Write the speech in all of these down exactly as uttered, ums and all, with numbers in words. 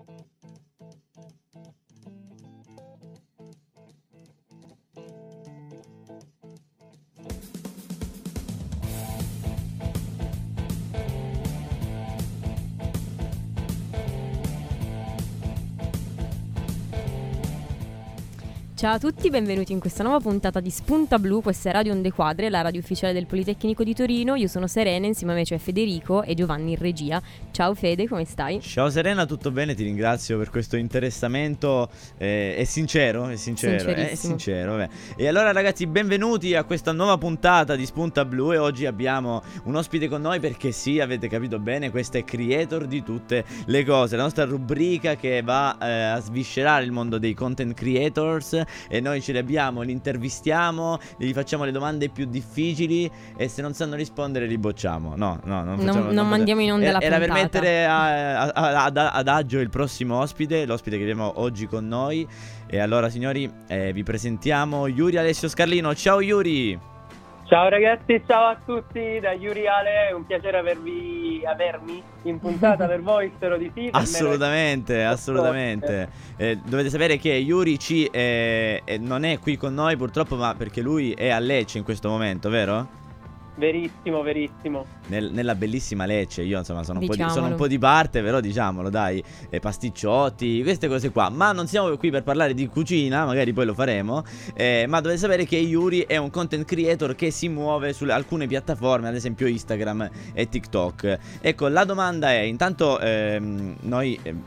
Ciao a tutti, benvenuti in questa nuova puntata di Spunta Blu. Questa è Radio Onde Quadre, la radio ufficiale del Politecnico di Torino. Io sono Serena, insieme a me c'è Federico e Giovanni in regia. Ciao Fede, come stai? Ciao Serena, tutto bene? Ti ringrazio per questo interessamento. Eh, è sincero, è sincero, è sincero. Vabbè. E allora ragazzi, benvenuti a questa nuova puntata di Spunta Blu. E oggi abbiamo un ospite con noi perché sì, avete capito bene, questa è Creator di tutte le cose, la nostra rubrica che va eh, a sviscerare il mondo dei content creators. E noi ce li abbiamo, li intervistiamo, gli facciamo le domande più difficili e se non sanno rispondere li bocciamo. No, no, non, facciamo, non, non, non mandiamo in onda era, la puntata. Era per mettere a, a, a, ad, ad agio il prossimo ospite, l'ospite che abbiamo oggi con noi. E allora signori, eh, vi presentiamo Yuri Alessio Scarlino. Ciao Yuri! Ciao ragazzi, ciao a tutti da Yuri Ale, è un piacere avervi, avermi in puntata per voi, spero di sì. Assolutamente, assolutamente. Eh, dovete sapere che Yuri ci eh, eh, non è qui con noi purtroppo, ma perché lui è a Lecce in questo momento, vero? Verissimo, verissimo. Nel, nella bellissima Lecce, io insomma sono un, po di, sono un po' di parte, però diciamolo dai, eh, pasticciotti, queste cose qua. Ma non siamo qui per parlare di cucina, magari poi lo faremo, eh, ma dovete sapere che Yuri è un content creator che si muove su alcune piattaforme, ad esempio Instagram e TikTok. Ecco, la domanda è, intanto ehm, noi... Eh,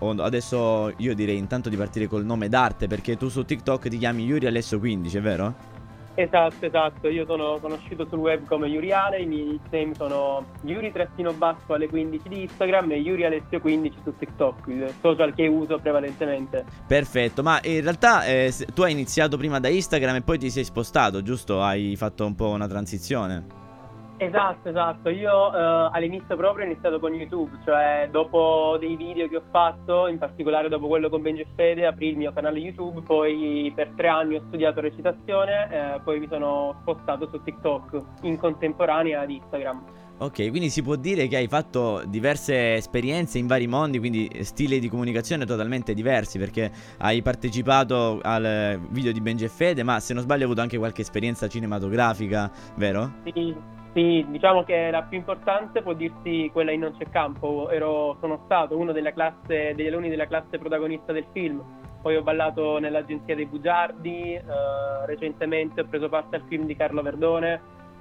adesso io direi intanto di partire col nome d'arte, perché tu su TikTok ti chiami Yuri Alessio quindici, è vero? Esatto, esatto, io sono conosciuto sul web come Yuri Ale, i miei nickname sono Yuri trattino basso alle quindici di Instagram e Yuri Alessio quindici su TikTok, il social che uso prevalentemente. Perfetto, ma in realtà eh, tu hai iniziato prima da Instagram e poi ti sei spostato, giusto? Hai fatto un po' una transizione. Esatto, esatto, io eh, all'inizio proprio ho iniziato con YouTube, cioè dopo dei video che ho fatto, in particolare dopo quello con Benji e Fede, aprì il mio canale YouTube, poi per tre anni ho studiato recitazione, eh, poi mi sono spostato su TikTok in contemporanea ad Instagram. Ok, quindi si può dire che hai fatto diverse esperienze in vari mondi, quindi stili di comunicazione totalmente diversi, perché hai partecipato al video di Benji e Fede, ma se non sbaglio hai avuto anche qualche esperienza cinematografica, vero? Sì. Sì, diciamo che la più importante può dirsi quella in Non c'è campo. Ero, sono stato uno della classe, degli alunni della classe protagonista del film. Poi ho ballato nell'Agenzia dei Bugiardi, eh, recentemente ho preso parte al film di Carlo Verdone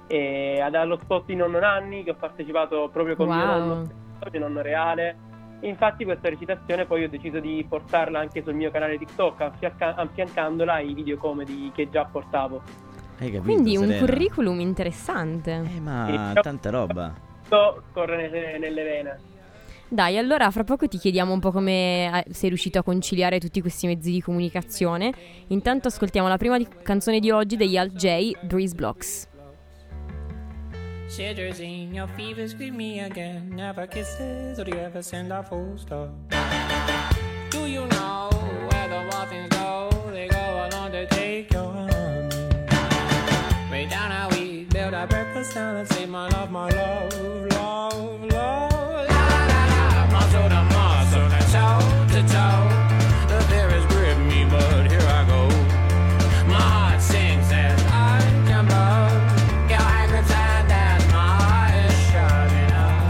e ad allo spot di Nonno Nanni, che ho partecipato proprio con wow. mio nonno, mio nonno reale. E infatti questa recitazione poi ho deciso di portarla anche sul mio canale TikTok, affianca- affiancandola ai video comedy che già portavo. Hai capito, quindi Serena? Un curriculum interessante. Eh ma sì, tanta roba. Corre nelle, nelle vene. Dai, allora fra poco ti chiediamo un po' come sei riuscito a conciliare tutti questi mezzi di comunicazione. Intanto ascoltiamo la prima di- canzone di oggi degli Alt J, Breeze Blocks. Shivers in your fever, scream me again. Never kisses, or do you ever send a full stop? Do you know where the muffins go? They go along to take your honey. Way down how we build our breakfast down and say my love, my love, love, love. La la la, muscle to muscle and toe to toe. The fear has gripped me, but here I go. My heart sings as I jump up. Your angry time that my heart is shutting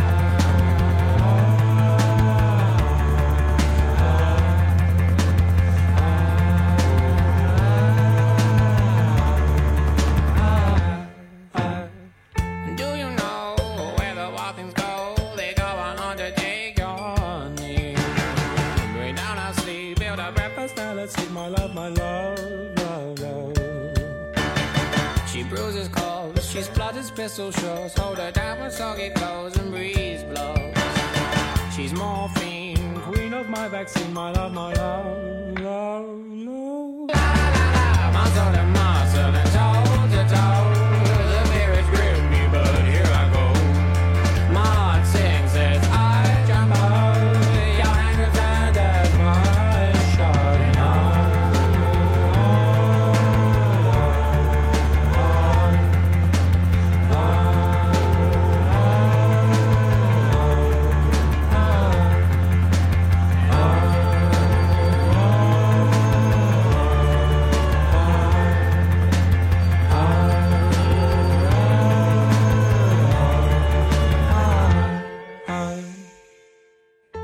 my love, my love, love, love. She bruises calls, she splutters pistol shots. Hold her down when soggy clothes and breeze blows. She's morphine, queen of my vaccine. My love, my love, love, love. La la la, muscle to muscle and toe to toe. The mirror's gripped me, but here I go. My heart sings as I jump out. Your anger turned as my shouting out.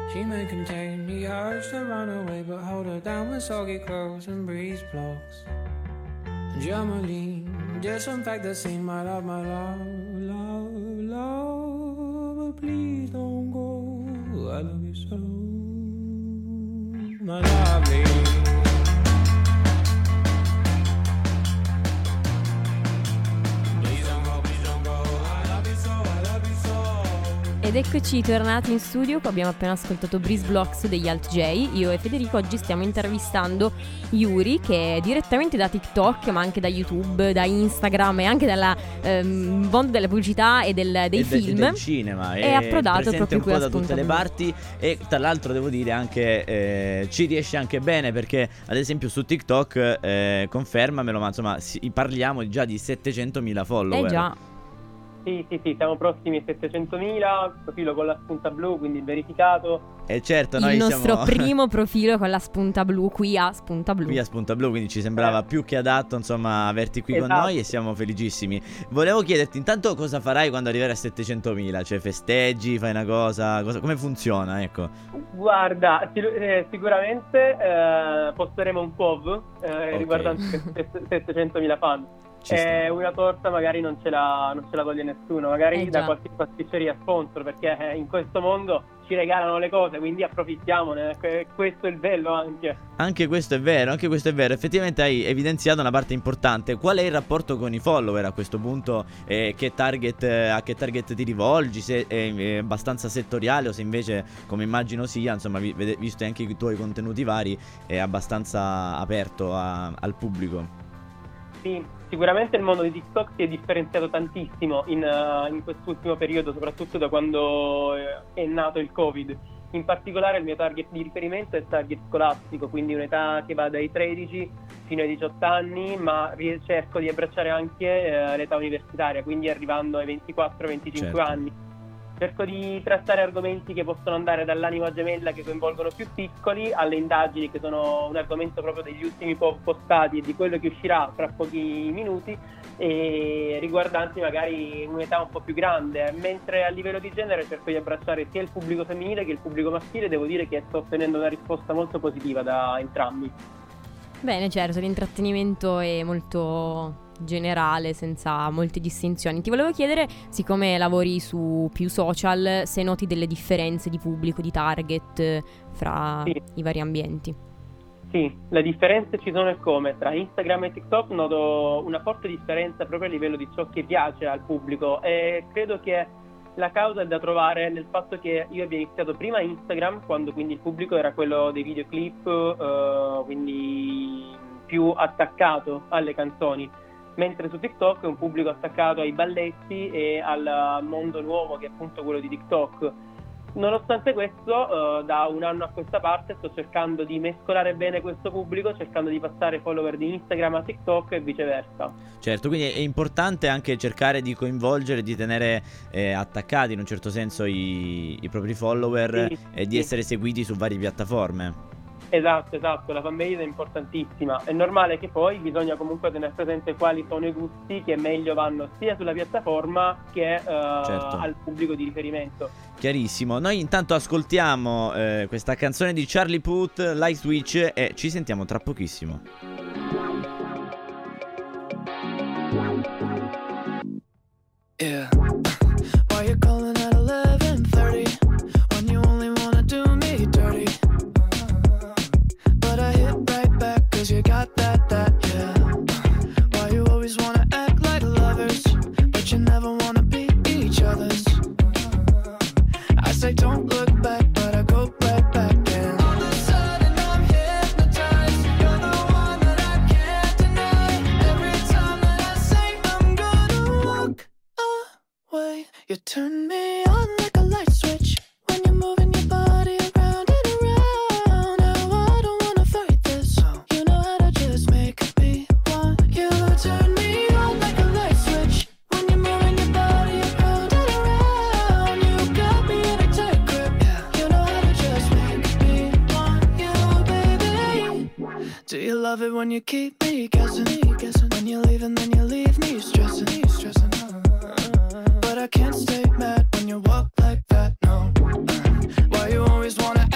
She may contain the urge to run away, but hold her down with soggy clothes and breeze blocks. Germolene, disinfect the scene, my love, my love, love, love, but please don't go. I love you so, my lovely. Ed eccoci tornati in studio, abbiamo appena ascoltato Breeze Blocks degli Alt J. Io e Federico oggi stiamo intervistando Yuri, che è direttamente da TikTok, ma anche da YouTube, da Instagram e anche dal ehm, mondo della pubblicità e del, dei e film. De, del cinema. È, è approdato proprio un qui po' a da tutte le parti. E tra l'altro devo dire anche eh, ci riesce anche bene, perché ad esempio su TikTok eh, confermamelo, ma insomma si, parliamo già di settecentomila follower. Eh già. Sì, sì, sì, siamo prossimi ai settecentomila, profilo con la spunta blu, quindi verificato. E certo, noi il nostro siamo... primo profilo con la spunta blu, qui a spunta blu. Qui a spunta blu, quindi ci sembrava eh. più che adatto, insomma, averti qui esatto. con noi, e siamo felicissimi. Volevo chiederti intanto cosa farai quando arriverai a settecentomila, cioè festeggi, fai una cosa, cosa come funziona, ecco. Guarda, eh, sicuramente eh, posteremo un P O V eh, okay. riguardante settecentomila fan. Ci Eh, sta. una torta magari non ce la, non ce la toglie nessuno, magari Eh da già. qualche pasticceria sponsor, perché eh, in questo mondo ci regalano le cose, quindi approfittiamone, que- questo è il bello anche. Anche questo è vero, anche questo è vero. Effettivamente hai evidenziato una parte importante. Qual è il rapporto con i follower a questo punto? Eh, che target, eh, a che target ti rivolgi? Se è, è abbastanza settoriale o se invece, come immagino sia, insomma, vi, vede, visto anche i tuoi contenuti vari, è abbastanza aperto a, al pubblico? Sì, sicuramente il mondo di TikTok si è differenziato tantissimo in, uh, in quest'ultimo periodo, soprattutto da quando è nato il Covid. In particolare il mio target di riferimento è il target scolastico, quindi un'età che va dai tredici fino ai diciotto anni, ma cerco di abbracciare anche uh, l'età universitaria, quindi arrivando ai ventiquattro venticinque Certo. anni. Cerco di trattare argomenti che possono andare dall'anima gemella, che coinvolgono più piccoli, alle indagini, che sono un argomento proprio degli ultimi postati e di quello che uscirà tra pochi minuti, e riguardanti magari un'età un po' più grande. Mentre a livello di genere cerco di abbracciare sia il pubblico femminile che il pubblico maschile. Devo dire che sto ottenendo una risposta molto positiva da entrambi. Bene, certo, l'intrattenimento è molto generale, senza molte distinzioni. Ti volevo chiedere, siccome lavori su più social, se noti delle differenze di pubblico, di target fra Sì. i vari ambienti. Sì, le differenze ci sono, e come. Tra Instagram e TikTok noto una forte differenza proprio a livello di ciò che piace al pubblico, e credo che la causa è da trovare nel fatto che io abbia iniziato prima Instagram, quando quindi il pubblico era quello dei videoclip, eh, quindi più attaccato alle canzoni, mentre su TikTok è un pubblico attaccato ai balletti e al mondo nuovo, che è appunto quello di TikTok. Nonostante questo, eh, da un anno a questa parte sto cercando di mescolare bene questo pubblico, cercando di passare follower di Instagram a TikTok e viceversa. Certo, quindi è importante anche cercare di coinvolgere, di tenere eh, attaccati in un certo senso i, i propri follower, Sì, e di sì. essere seguiti su varie piattaforme. Esatto, esatto, la fanbase è importantissima. È normale che poi bisogna comunque tenere presente quali sono i gusti che meglio vanno sia sulla piattaforma che eh, Certo. al pubblico di riferimento. Chiarissimo. Noi intanto ascoltiamo eh, questa canzone di Charlie Puth, Light Switch, e ci sentiamo tra pochissimo. Yeah. Why you calling at eleven thirty when you only wanna do me dirty? But I hit right back 'cause you got that, that, yeah. Why you always wanna act like lovers, but you never wanna be each other's? I say don't look back, but I go right back in. All of a sudden I'm hypnotized. You're the one that I can't deny. Every time that I say I'm gonna walk away, you turn me on like a light switch when you're moving your body around and around. Now I don't wanna fight this. You know how to just make me want you. Turn me on like a light switch when you're moving your body around and around. You got me in a tight grip. You know how to just make me want you, baby. Do you love it when you keep me guessing? When you leave and then you leave me stressing, stressing. But I can't stay mad when you walk like that, no. Why you always wanna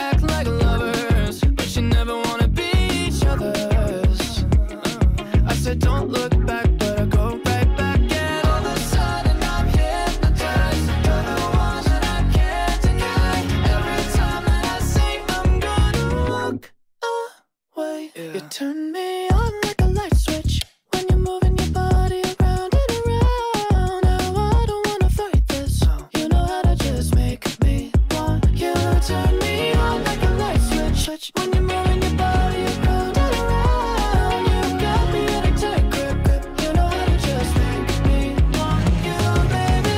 turn me on like a light switch, switch. When you're moving your body around and around, you got me in a tight grip, grip. You know how to just make me want you, baby.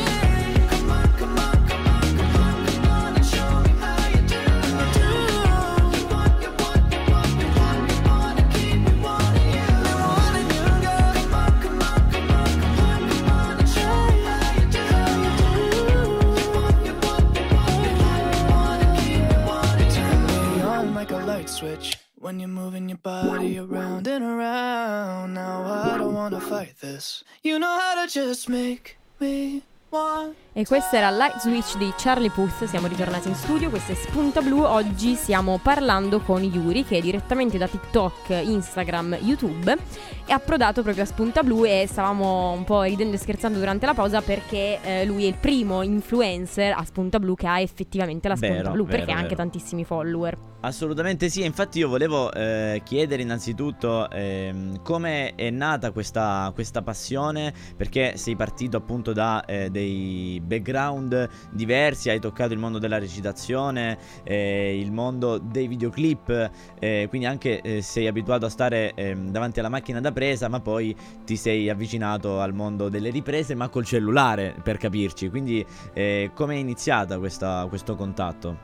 Come on, come on, come on, come on, come on, and show me how you do, do. You want, you want, you want, you want, you want to keep me wanting you, wanting you, girl. Come on, come on, come on, come on, come on, and show me how you do, how you do. You want, you want, you want, you want, you want to keep me wanting you. Turn me on like a light switch. When you're moving your body around and around, now I don't wanna fight this. You know how to just make me want. E questa era Light Switch di Charlie Puth. Siamo ritornati in studio, questa è Spunta Blu. Oggi stiamo parlando con Yuri, che è direttamente da TikTok, Instagram, YouTube, è approdato proprio a Spunta Blu e stavamo un po' ridendo e scherzando durante la pausa perché eh, lui è il primo influencer a Spunta Blu che ha effettivamente la Spunta Vero, Blu, vero, perché ha anche vero. tantissimi follower. Assolutamente sì, infatti io volevo eh, chiedere innanzitutto ehm, come è nata questa, questa passione, perché sei partito appunto da eh, dei background diversi, hai toccato il mondo della recitazione, eh, il mondo dei videoclip, eh, quindi anche eh, sei abituato a stare eh, davanti alla macchina da presa, ma poi ti sei avvicinato al mondo delle riprese, ma col cellulare, per capirci, quindi eh, come è iniziata questa, questo contatto?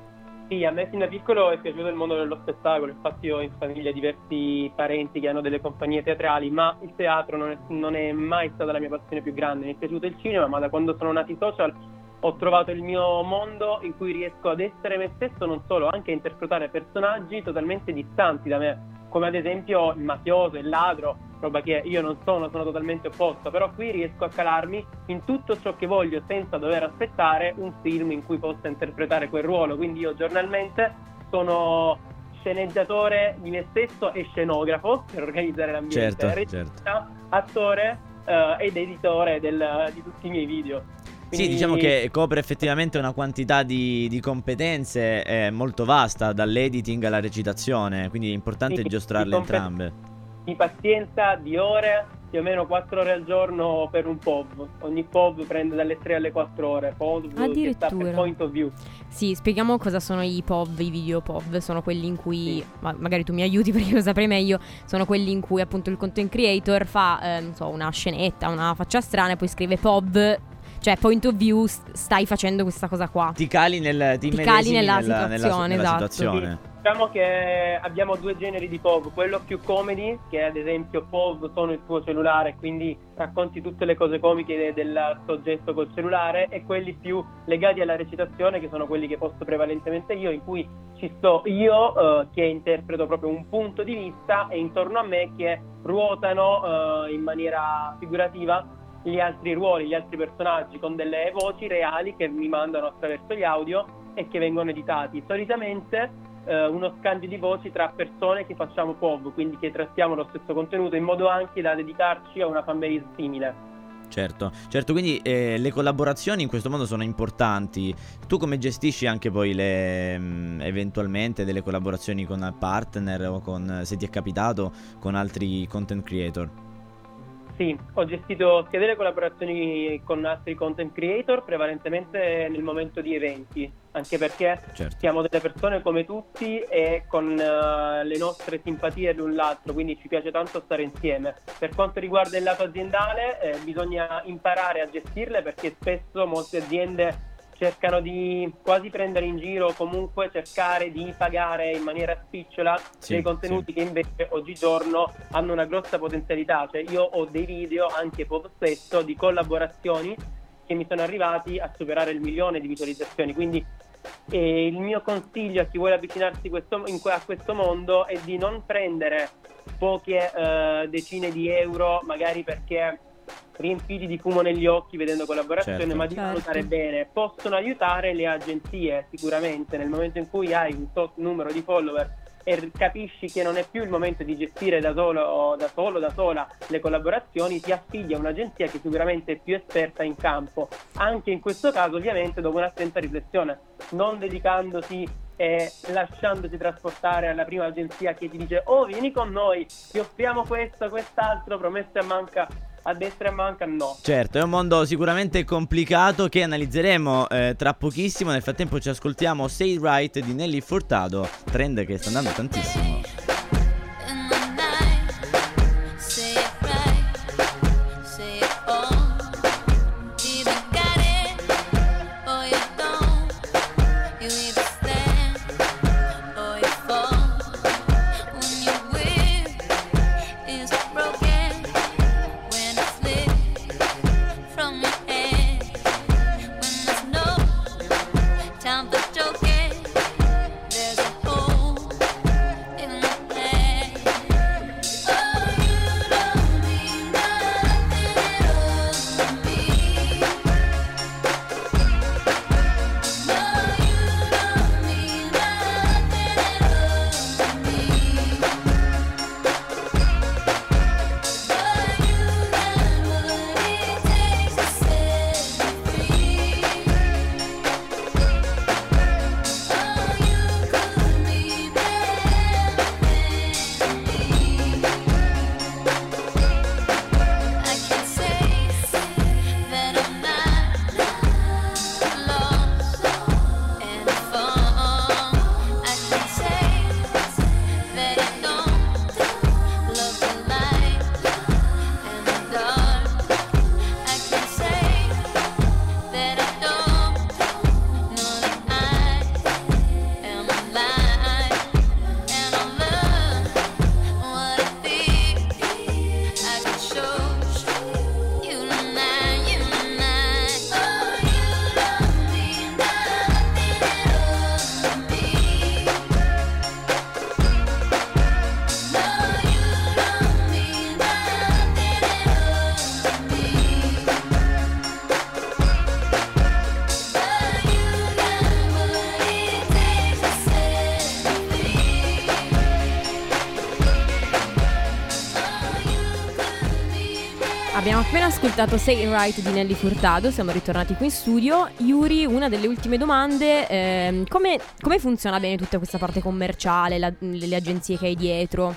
Sì, a me fin da piccolo è piaciuto il mondo dello spettacolo, infatti ho in famiglia diversi parenti che hanno delle compagnie teatrali, ma il teatro non è, non è mai stata la mia passione più grande. Mi è piaciuto il cinema, ma da quando sono nati i social ho trovato il mio mondo in cui riesco ad essere me stesso, non solo, anche a interpretare personaggi totalmente distanti da me, come ad esempio il mafioso, il ladro, roba che io non sono, sono totalmente opposto, però qui riesco a calarmi in tutto ciò che voglio senza dover aspettare un film in cui possa interpretare quel ruolo. Quindi io giornalmente sono sceneggiatore di me stesso e scenografo per organizzare l'ambiente, Certo, regista, certo. attore eh, ed editore del, di tutti i miei video. Sì, Quindi- diciamo che copre effettivamente una quantità di, di competenze eh, molto vasta, dall'editing alla recitazione, quindi è importante Sì, giostrarle di compe- entrambe. di pazienza, di ore, più o meno quattro ore al giorno per un P O V. Ogni P O V prende dalle tre alle quattro ore. P O V che sta Addirittura. per point of view. Sì, spieghiamo cosa sono i P O V, i video P O V. Sono quelli in cui, Sì. ma magari tu mi aiuti perché lo saprei meglio, sono quelli in cui appunto il content creator fa, eh, non so, una scenetta, una faccia strana e poi scrive P O V, cioè point of view, st- stai facendo questa cosa qua. Ti cali nel ti Ti immedesimi cali nella nella, nella- situazione, nella esatto. situazione. Diciamo che abbiamo due generi di P O V, quello più comedy, che ad esempio P O V sono il tuo cellulare, quindi racconti tutte le cose comiche del soggetto col cellulare, e quelli più legati alla recitazione, che sono quelli che posto prevalentemente io, in cui ci sto io eh, che interpreto proprio un punto di vista e intorno a me che ruotano eh, in maniera figurativa gli altri ruoli, gli altri personaggi con delle voci reali che mi mandano attraverso gli audio e che vengono editati. Solitamente eh, uno scambio di voci tra persone che facciamo P O V, quindi che trattiamo lo stesso contenuto, in modo anche da dedicarci a una fanbase simile. Certo, certo, quindi eh, le collaborazioni in questo modo sono importanti. Tu come gestisci anche poi le mh, eventualmente delle collaborazioni con partner o con, se ti è capitato, con altri content creator? Sì, ho gestito sia delle collaborazioni con altri content creator, prevalentemente nel momento di eventi, anche perché Certo. siamo delle persone come tutti e con eh, le nostre simpatie l'un l'altro, quindi ci piace tanto stare insieme. Per quanto riguarda il lato aziendale, eh, bisogna imparare a gestirle, perché spesso molte aziende cercano di quasi prendere in giro o comunque cercare di pagare in maniera spicciola Sì, dei contenuti che invece oggigiorno hanno una grossa potenzialità. Cioè io ho dei video, anche P O V stesso, di collaborazioni che mi sono arrivati a superare il milione di visualizzazioni, quindi eh, il mio consiglio a chi vuole avvicinarsi questo, in, a questo mondo è di non prendere poche eh, decine di euro, magari perché riempiti di fumo negli occhi vedendo collaborazioni, Certo. ma di Certo. valutare bene. Possono aiutare le agenzie sicuramente nel momento in cui hai un tot numero di follower e capisci che non è più il momento di gestire da solo, da solo, da sola le collaborazioni, ti affidi a un'agenzia che sicuramente è più esperta in campo. Anche in questo caso, ovviamente, dopo un'attenta riflessione, non dedicandosi e lasciandosi trasportare alla prima agenzia che ti dice: oh, vieni con noi, ti offriamo questo, quest'altro, promesse a manca. a destra e a manca no. Certo, è un mondo sicuramente complicato che analizzeremo eh, tra pochissimo. Nel frattempo ci ascoltiamo Say It Right di Nelly Furtado, trend che sta andando tantissimo. Abbiamo appena ascoltato Say It Right di Nelly Furtado, siamo ritornati qui in studio. Yuri, una delle ultime domande, ehm, come, come funziona bene tutta questa parte commerciale, la, le agenzie che hai dietro?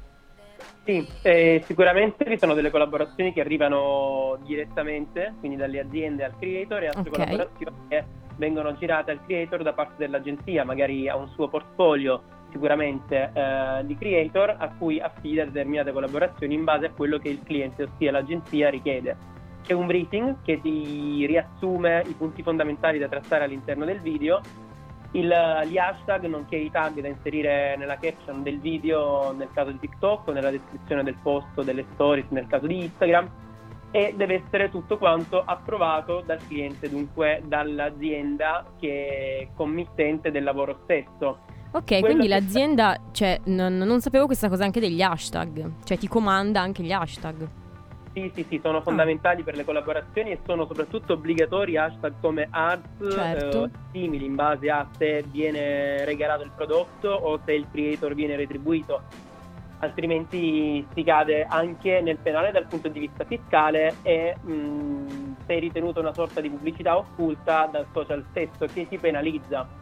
Sì, eh, sicuramente ci sono delle collaborazioni che arrivano direttamente, quindi dalle aziende al creator, e altre Okay. collaborazioni che vengono girate al creator da parte dell'agenzia, magari ha un suo portfolio sicuramente eh, di creator a cui affida determinate collaborazioni in base a quello che il cliente, ossia l'agenzia, richiede. C'è un briefing che ti riassume i punti fondamentali da trattare all'interno del video, il, gli hashtag nonché i tag da inserire nella caption del video nel caso di TikTok o nella descrizione del post o delle stories nel caso di Instagram, e deve essere tutto quanto approvato dal cliente, dunque dall'azienda che è committente del lavoro stesso. Ok, Quello quindi che- l'azienda, cioè, non, non sapevo questa cosa anche degli hashtag, cioè ti comanda anche gli hashtag. Sì, sì, sì, sono fondamentali per le collaborazioni e sono soprattutto obbligatori hashtag come ads Certo. eh, simili in base a se viene regalato il prodotto o se il creator viene retribuito, altrimenti si cade anche nel penale dal punto di vista fiscale e mh, sei ritenuto una sorta di pubblicità occulta dal social stesso che ti penalizza.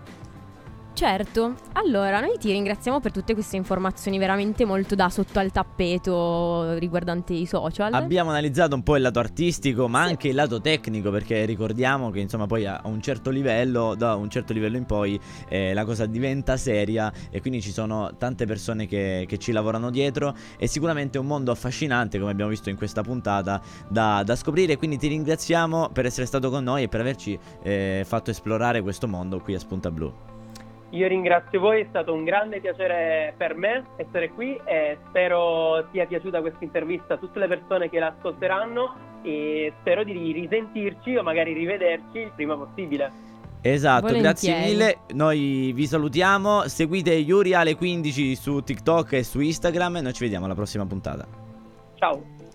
Certo, allora noi ti ringraziamo per tutte queste informazioni veramente molto da sotto al tappeto riguardanti i social. Abbiamo analizzato un po' il lato artistico, ma Sì. anche il lato tecnico, perché ricordiamo che insomma poi a un certo livello, da un certo livello in poi eh, la cosa diventa seria e quindi ci sono tante persone che, che ci lavorano dietro. È sicuramente un mondo affascinante, come abbiamo visto in questa puntata, da, da scoprire. Quindi ti ringraziamo per essere stato con noi e per averci eh, fatto esplorare questo mondo qui a Spunta Blu. Io ringrazio voi, è stato un grande piacere per me essere qui e spero sia piaciuta questa intervista a tutte le persone che la ascolteranno e spero di risentirci o magari rivederci il prima possibile. Esatto, grazie Volentieri. mille. Noi vi salutiamo. Seguite Yuri alle quindici su TikTok e su Instagram e noi ci vediamo alla prossima puntata. Ciao!